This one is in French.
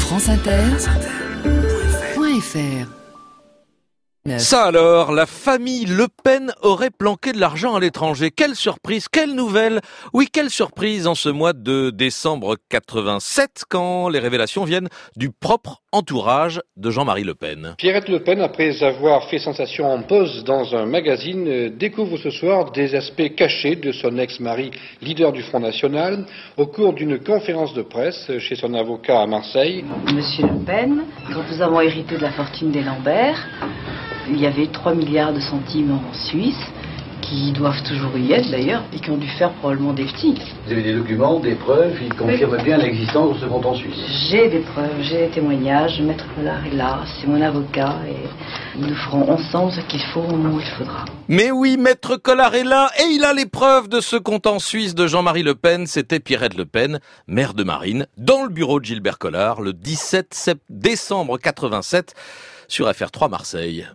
franceinter.fr. Ça alors, la famille Le Pen aurait planqué de l'argent à l'étranger. Quelle surprise, quelle nouvelle. Oui, quelle surprise en ce mois de décembre 87 quand les révélations viennent du propre entourage de Jean-Marie Le Pen. Pierrette Le Pen, après avoir fait sensation en pause dans un magazine, découvre ce soir des aspects cachés de son ex-mari, leader du Front National, au cours d'une conférence de presse chez son avocat à Marseille. Monsieur Le Pen, quand nous avons hérité de la fortune des Lambert, il y avait 3 milliards de centimes en Suisse, qui doivent toujours y être d'ailleurs, et qui ont dû faire probablement des petits. Vous avez des documents, des preuves qui confirment bien l'existence de ce compte en Suisse? J'ai des preuves, j'ai des témoignages, Maître Collard est là, c'est mon avocat, et nous ferons ensemble ce qu'il faut au moment où il faudra. Mais oui, Maître Collard est là, et il a les preuves de ce compte en Suisse de Jean-Marie Le Pen. C'était Pierrette Le Pen, maire de Marine, dans le bureau de Gilbert Collard, le 17 décembre 87, sur FR3 Marseille.